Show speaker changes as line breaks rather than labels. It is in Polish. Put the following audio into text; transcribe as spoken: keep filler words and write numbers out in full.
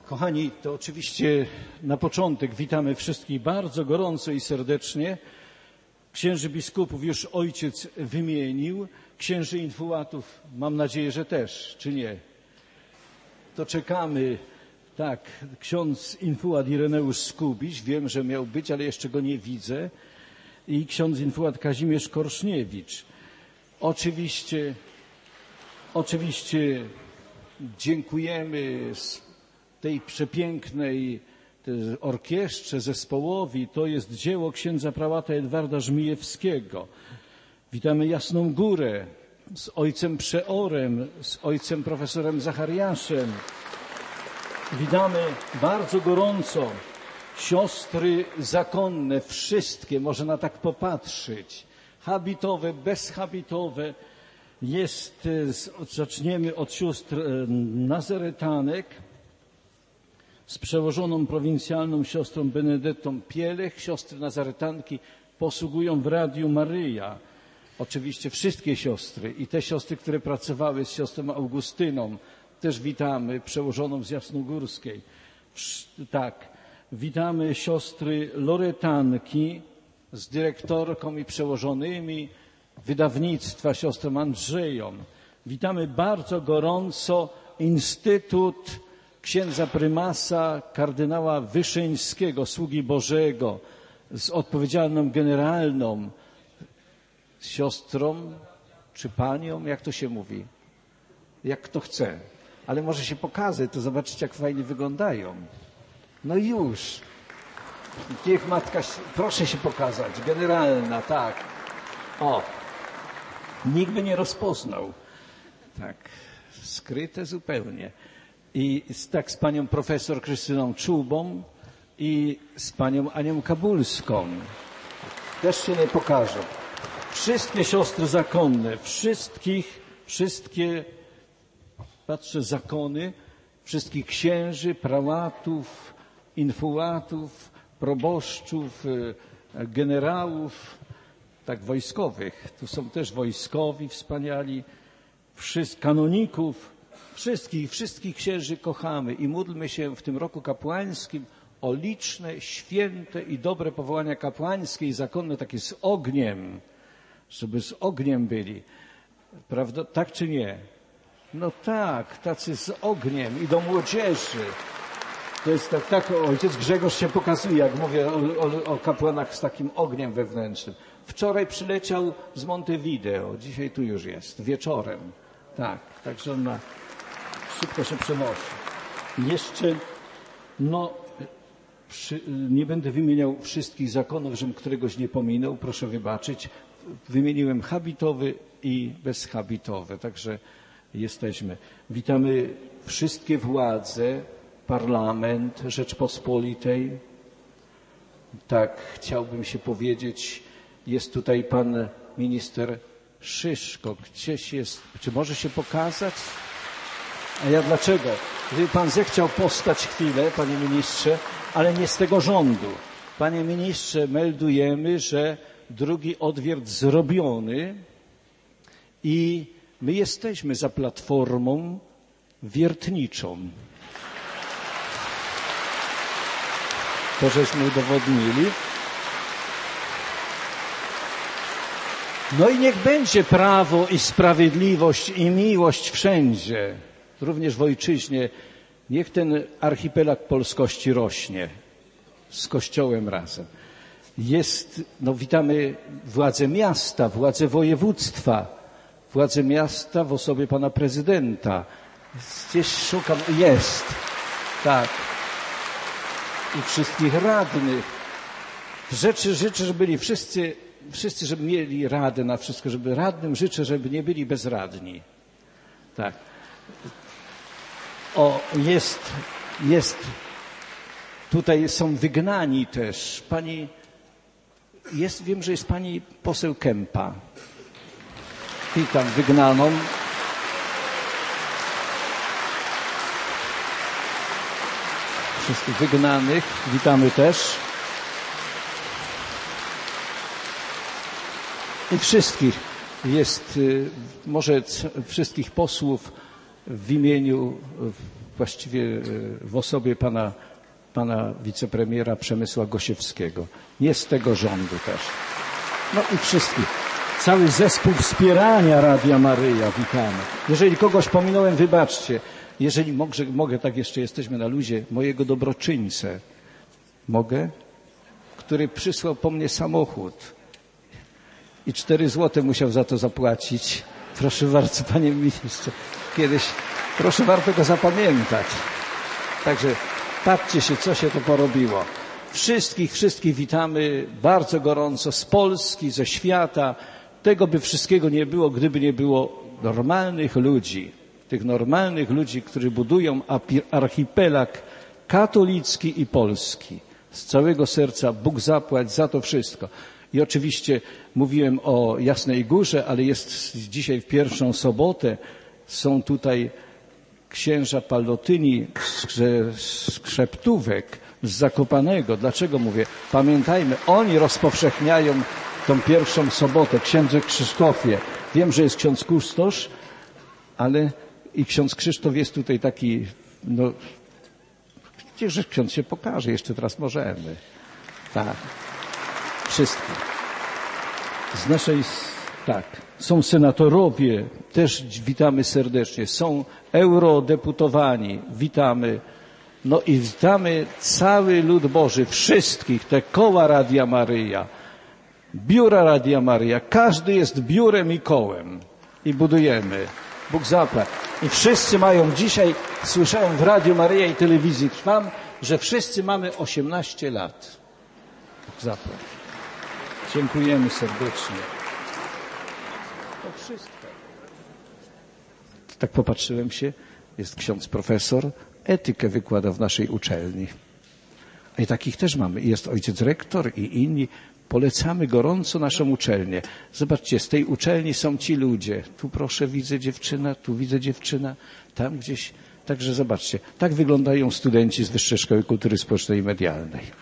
Kochani, to oczywiście na początek witamy wszystkich bardzo gorąco i serdecznie. Księży biskupów już ojciec wymienił, księży infułatów mam nadzieję, że też, czy nie? To czekamy. Tak, ksiądz infułat Ireneusz Skubiś, wiem, że miał być, ale jeszcze go nie widzę. I ksiądz infułat Kazimierz Korszniewicz. Oczywiście, oczywiście dziękujemy tej przepięknej orkiestrze, zespołowi. To jest dzieło księdza prałata Edwarda Żmijewskiego. Witamy Jasną Górę z ojcem Przeorem, z ojcem profesorem Zachariaszem. Witamy bardzo gorąco siostry zakonne, wszystkie, można tak popatrzeć, habitowe, bezhabitowe. Jest, zaczniemy od sióstr nazaretanek z przełożoną prowincjalną siostrą Benedyktą Pielech. Siostry nazaretanki posługują w Radiu Maryja. Oczywiście wszystkie siostry i te siostry, które pracowały z siostrą Augustyną, też witamy, przełożoną z Jasnogórskiej. Tak, witamy siostry Loretanki z dyrektorką i przełożonymi wydawnictwa, siostrą Andrzeją. Witamy bardzo gorąco Instytut księdza prymasa kardynała Wyszyńskiego, sługi Bożego, z odpowiedzialną generalną siostrą czy panią, jak to się mówi, jak kto chce. Ale może się pokazać, to zobaczycie, jak fajnie wyglądają. No i już. Niech matka, proszę się pokazać, generalna, tak. O, nikt by nie rozpoznał. Tak, skryte zupełnie. I z, tak z panią profesor Krystyną Czubą i z panią Anią Kabulską. Też się nie pokażą. Wszystkie siostry zakonne, wszystkich, wszystkie, patrzę, zakony, wszystkich księży, prałatów, infułatów, proboszczów, generałów, tak wojskowych. Tu są też wojskowi wspaniali, wszyscy, kanoników, wszystkich, wszystkich księży kochamy i módlmy się w tym roku kapłańskim o liczne, święte i dobre powołania kapłańskie i zakonne, takie z ogniem, żeby z ogniem byli. Prawda? Tak czy nie? No tak, tacy z ogniem i do młodzieży. To jest tak, tak ojciec Grzegorz się pokazuje, jak mówię o, o, o kapłanach z takim ogniem wewnętrznym. Wczoraj przyleciał z Montevideo, dzisiaj tu już jest, wieczorem. Tak, także on ma, szybko się przenosi. Jeszcze, no, przy, nie będę wymieniał wszystkich zakonów, żebym któregoś nie pominął, proszę wybaczyć. Wymieniłem habitowy i bezhabitowy, także jesteśmy. Witamy wszystkie władze, Parlament Rzeczpospolitej. Tak, chciałbym się powiedzieć, jest tutaj pan minister Szyszko. Gdzieś jest, czy może się pokazać? A ja dlaczego? Gdyby pan zechciał postać chwilę, panie ministrze, ale nie z tego rządu. Panie ministrze, meldujemy, że drugi odwiert zrobiony i my jesteśmy za platformą wiertniczą. To żeśmy udowodnili. No i niech będzie prawo i sprawiedliwość i miłość wszędzie, również w ojczyźnie. Niech ten archipelag polskości rośnie z Kościołem razem. Jest, no witamy władze miasta, władze województwa, władze miasta w osobie pana prezydenta. Gdzieś szukam, jest, tak. I wszystkich radnych. Rzeczy życzę, żeby byli wszyscy, wszyscy, żeby mieli radę na wszystko, żeby radnym życzę, żeby nie byli bezradni. Tak. O, jest, jest, tutaj są wygnani też. Pani, jest, wiem, że jest pani poseł Kępa. Witam wygnaną. Wszystkich wygnanych witamy też. I wszystkich jest, może wszystkich posłów w imieniu właściwie w osobie pana, pana wicepremiera Przemysła Gosiewskiego. Nie z tego rządu też. No i wszystkich. Cały zespół wspierania Radia Maryja witamy. Jeżeli kogoś pominąłem, wybaczcie. Jeżeli mogę, mogę, tak jeszcze jesteśmy na luzie, mojego dobroczyńcę, mogę? Który przysłał po mnie samochód i cztery złote musiał za to zapłacić. Proszę bardzo, panie ministrze, kiedyś, proszę warto go zapamiętać. Także patrzcie się, co się to porobiło. Wszystkich, wszystkich witamy bardzo gorąco z Polski, ze świata. Tego by wszystkiego nie było, gdyby nie było normalnych ludzi. Tych normalnych ludzi, którzy budują archipelag katolicki i polski. Z całego serca Bóg zapłać za to wszystko. I oczywiście mówiłem o Jasnej Górze, ale jest dzisiaj w pierwszą sobotę. Są tutaj księża Pallotyni z Krzeptówek, z Zakopanego. Dlaczego mówię? Pamiętajmy, oni rozpowszechniają tą pierwszą sobotę. Księdze Krzysztofie. Wiem, że jest ksiądz kustosz, ale i ksiądz Krzysztof jest tutaj taki, no, gdzieże ksiądz się pokaże, jeszcze teraz możemy. Tak. Wszystko. Z naszej, tak. Są senatorowie, też witamy serdecznie. Są eurodeputowani, witamy. No i witamy cały lud Boży, wszystkich, te koła Radia Maryja, biura Radia Maryja. Każdy jest biurem i kołem. I budujemy. Bóg zapłać. I wszyscy mają dzisiaj, słyszałem w Radiu Maryja i telewizji Trwam, że wszyscy mamy osiemnaście lat. Bóg zapłać. Dziękujemy serdecznie. To wszystko. Tak popatrzyłem się, jest ksiądz profesor, etykę wykłada w naszej uczelni. I takich też mamy. Jest ojciec rektor i inni. Polecamy gorąco naszą uczelnię. Zobaczcie, z tej uczelni są ci ludzie. Tu proszę, widzę dziewczyna, tu widzę dziewczyna, tam gdzieś. Także zobaczcie, tak wyglądają studenci z Wyższej Szkoły Kultury Społecznej i Medialnej.